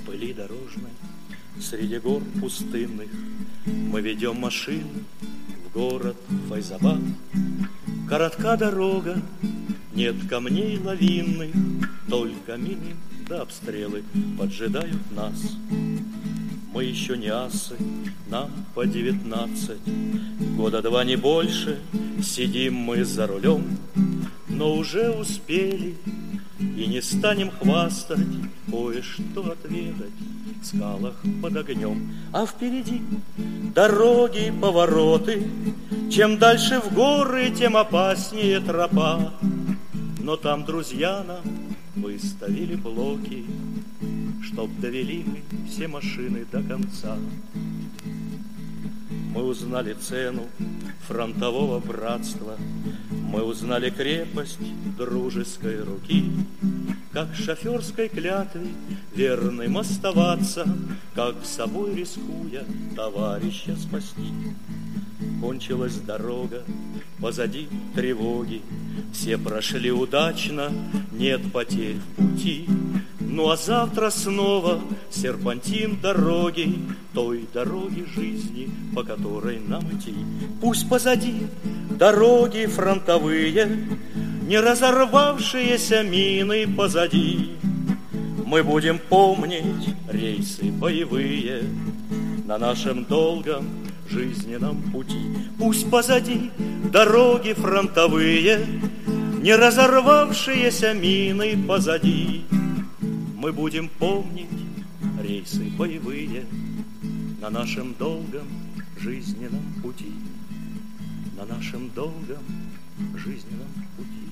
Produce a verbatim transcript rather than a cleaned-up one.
пыли дорожной, среди гор пустынных мы ведем машины в город Файзабад. Коротка дорога, нет камней лавинных, только мины да обстрелы поджидают нас. Мы еще не асы, нам по девятнадцать, года два не больше, сидим мы за рулем, но уже успели и не станем хвастать, кое-что отведать в скалах под огнем. А впереди дороги, повороты, чем дальше в горы, тем опаснее тропа. Но там друзья нам выставили блоки, чтоб довели мы все машины до конца. Мы узнали цену фронтового братства, мы узнали крепость дружеской руки, как шоферской клятве верным оставаться, как собой рискуя товарища спасти. Кончилась дорога, позади тревоги, все прошли удачно, нет потерь в пути. Ну а завтра снова серпантин дороги, той дороги жизни, по которой нам идти. Пусть позади дороги фронтовые, не разорвавшиеся мины позади. Мы будем помнить рейсы боевые на нашем долгом жизненном пути. Пусть позади дороги фронтовые, не разорвавшиеся мины позади. Мы будем помнить рейсы боевые на нашем долгом жизненном пути, на нашем долгом жизненном пути.